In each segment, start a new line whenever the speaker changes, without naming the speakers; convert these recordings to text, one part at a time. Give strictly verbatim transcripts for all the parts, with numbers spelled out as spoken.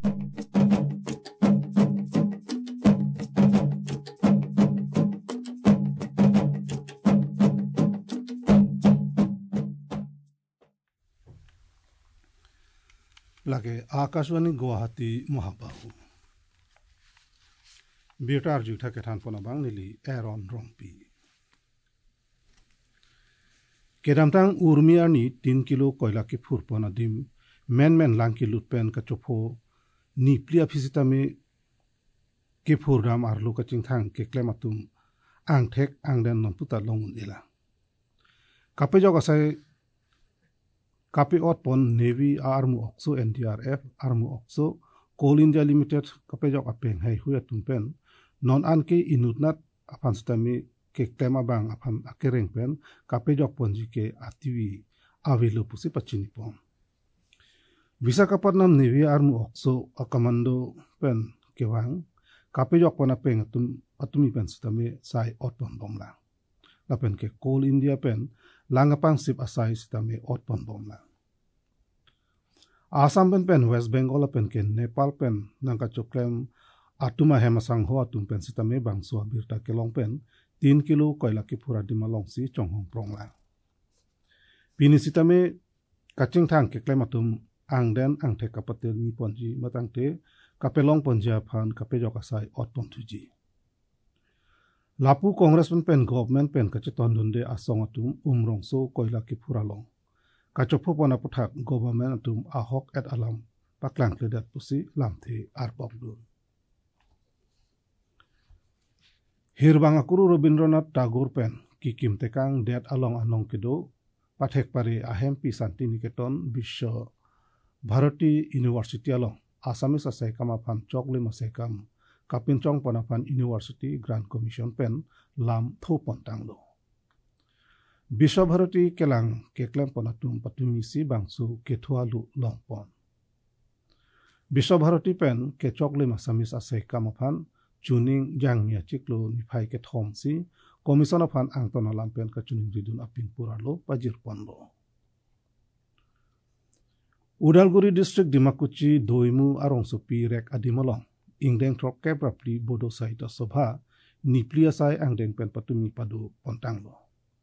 Lage Akashwani Guwahati Mahabahu Betar Juta Ketan Ponabang Nili Aaron Rompi Kedamtang Urmiani tin kilo koila ke Purpona dim men men langki lutpen kachopo ni plia visitame ke Purdam Arlu Kachingthang ke Klematum ang thek ang den nomputa longun ila Kape Jogasai Kapi Otpon Navy Armu Okso N D R F Armu Okso Coal India Limited Kape Jok Apeng Hai Huya Tumpen Non Anke Inutnat Apan Sutami Ke Klema Bang Apan Akereng Pen Kape Jok Ponji Ke Atiwi Avilu Pusi Pachinipon Visakhapatnam Navy Armu Okso Akamando Pen Kewang Kape Jok Pon Apeng Atum Atumi Pen Sutami Sai Otpon Bomla Lapen Ke Coal India Pen Langapang sip asai sitame otpon bomla. Assam pen pen West Bengal pen ken Nepal pen nangka choklem atuma hemasang ho atum pen sitame bangso birta kelong pen tin kilo koila ki pura di malong si chonghong prongla. Pini sitame kaching thang ke klem atum angden ang te kapatil ni ponji matang te kapelong ponja phan kapejok asai otpon tuji. Lapu Congressman pen government pen kacheton dunde asong atum umrong so koila ki puralong. Kachopo pona puthak government atum ahok et alam paklang kledat pusi lamthi arbok dun. Hirbang akuru Rabindranath Tagore pen kikim tekang det along anong kedo pathek pare ahem pi santi niketon bisho Bharati University along Assamese asekam aphan chokle masekam Kapinchong Panapan University Grand Commission Pen Lam Tho Pontanglo. Bishabharati Kelang Keklem Ponatum Patumisi Bangsu Kethualu Longpon. Bishabharati Pen Kechokle Masamis Ase Kamapan Chuning Jang Mia Chiklo Nipai Kethomsi Commission of An Angtona Lampen Kachuning Ridun Apin Puralo Pajir Ponlo. Udalguri District Dimakuchi Doimu Arongsopi Rek Adimalong. Ingdeng trok keprapli bodo saita sobha niplia sai angdeng pen patumi padu pontanglo.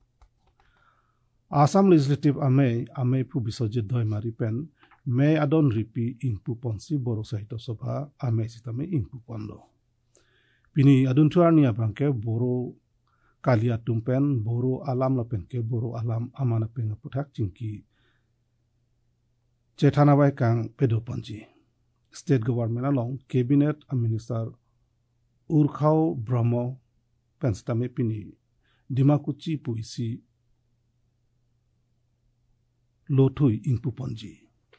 Assam Legislative Amei Amei pu bisojit doi mari pen Mei adon ripi ingpu ponsi bodo saita sobha Amei sitame ingpu ponlo. Pini adun tuar ni abangke boro kalia tumpen boro alam la pen ke boro alam amana pen puthak cingki cethanawai kang pedo ponji. State government along cabinet minister Urkhao Brahmo Penstame Pini Dimakuchi Puisi Lothui Ingpuponji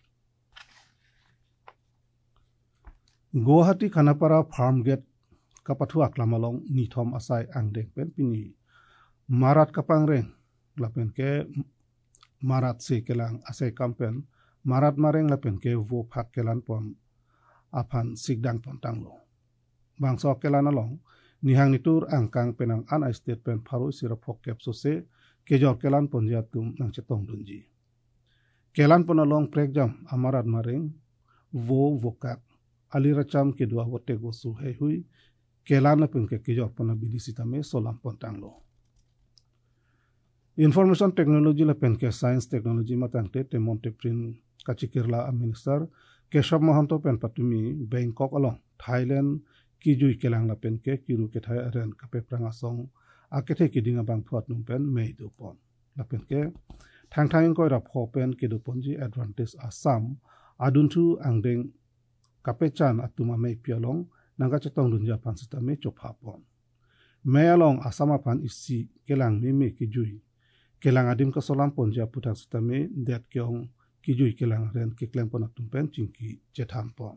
Guwahati Khanapara Farm Gate Kapathu Aklamalong Nithom Asai Angdeng Pen Pini Marat Kapangreng Lapen ke Marat Se Kelang Asai Kampen Marat Mareng Lapen ke Vo Phak Kelan Pon Apan sigdang pontanglo. Bangso kelan along, nihang nitur angkang penang an estate pen paru sirapok kepsose kejor kelan ponjatum nang cetong dunji. Kelan ponalong pregjam amarat maring, vo vokak, aliracham kedua wote gosu hehui, kelan pen ke kejor ponabilisitame solam pontanglo. Information technology la pen ke science technology matang te temonte prin kachikirla minister Keshav Mahanto pen patumi Bangkok along Thailand kijui kelang la pen ke kiru ke thai aren kape pranga song akethe kidinga bang phuat num pen mei do pon la pen ke thang thang ko ra pho pen ke do ponji advantage Assam adun thu angdeng kape chan atuma mei pialong nanga chatong dunja pan sitame chopha pon mei along Assam pan isi kelang me me kijui kelang adim ka solam ponja puthak sitame det kyong kijui kelang ren ke klem pon atum pen chingki chetham pon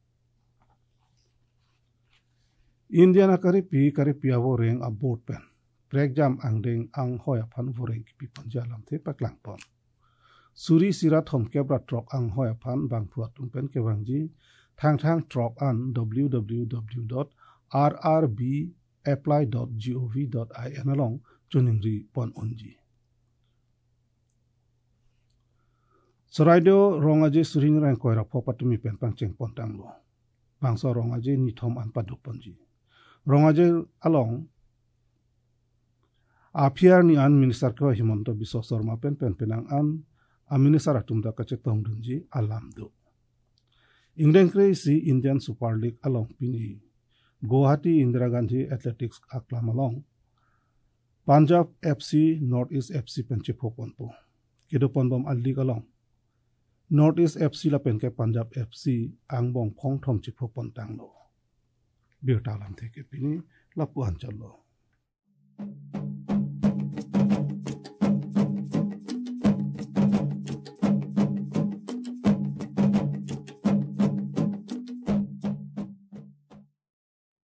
Indiana kari pi kari piavo reng a boat pen prek jam angdeng ang hoya phan voreng ki pi ponja lam the paklang pon suri sirat hom kebra trok ang hoya phan bang phuat tum pen ke wangji thang thang trok an w w w dot r r b apply dot gov dot in along chuningri pon onji Soraido rongaje suring rang koira phopatumi pen pangcheng pontanglo bangsa rongaje ni thom an paduk ponji rongaje along apiar ni an minister ko Himanto Biswa Sarma pen pen penang an a minister atumda ka chetong dunji alam do England si Indian Super League along pini Guwahati Indira Gandhi Athletics aklam along Punjab F C North East F C penche phopon po kedo ponbom alli along North East F C la penke Punjab F C angbong phong thom chi phopon tanglo bir talam theke pini lapu anchalo